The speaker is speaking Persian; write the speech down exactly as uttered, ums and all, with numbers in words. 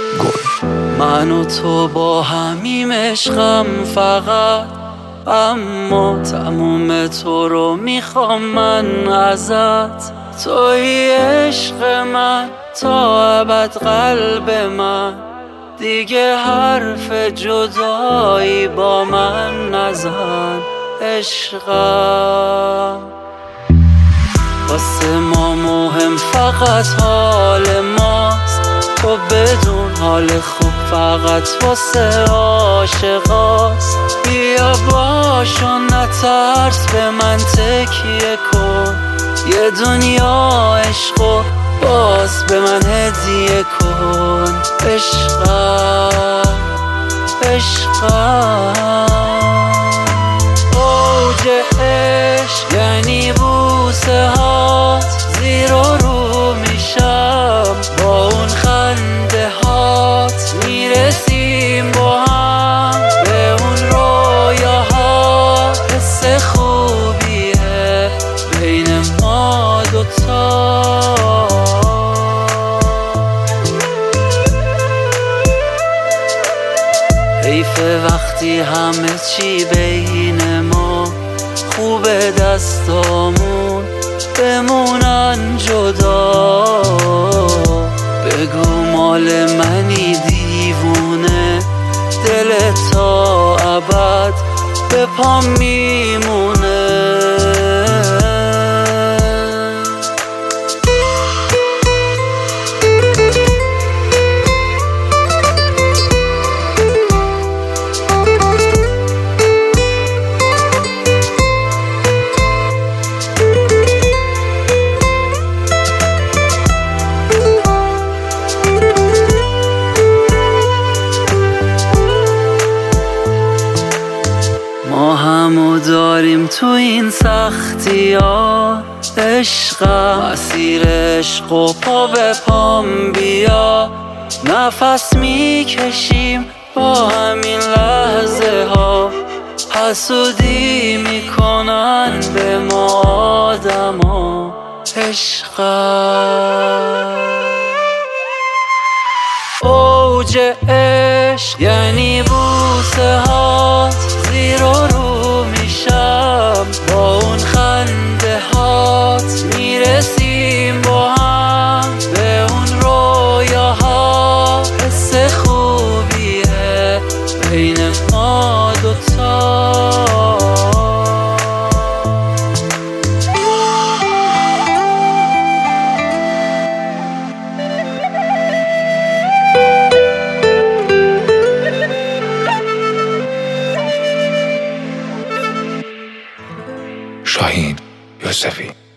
گل. من و تو با همیم عشقم فقط، اما تموم تو رو میخوام من ازت. توی عشق من تا ابد قلب من، دیگه حرف جدایی با من نزن. عشقم واسه ما مهم فقط حال ماست، تو بدون حال خوب فقط واسه عاشقاست. بیا باش و نترس، به من تکیه کن، یه دنیا عشق و باز به من هدیه کن. عشقم عشقم اوج عشق یعنی بوسه هات، زیر و رو میشم با اون خنده هات، میرسیم با هم به اون رویاها. حس خوبیه بین ما دوتا، حیفه وقتی همه چی بین ما خوبه، دستامون بمونن جدا. بگو مال منی دیوونه، دل تا ابد به پام میمونه. ما همو داریم تو این سختی ها، عشقم مسیر عشق و پا به پام بیا. نفس میکشیم با همین لحظه ها، حسودی میکنن به ما آدم ها. عشقم اوج عشق یعنی بوسه هات، زیر و رو میشم با اون خنده هات، میرسیم با هم به اون رویاها. حس خوبیه بین ما دوتا. شاهین یوسفی.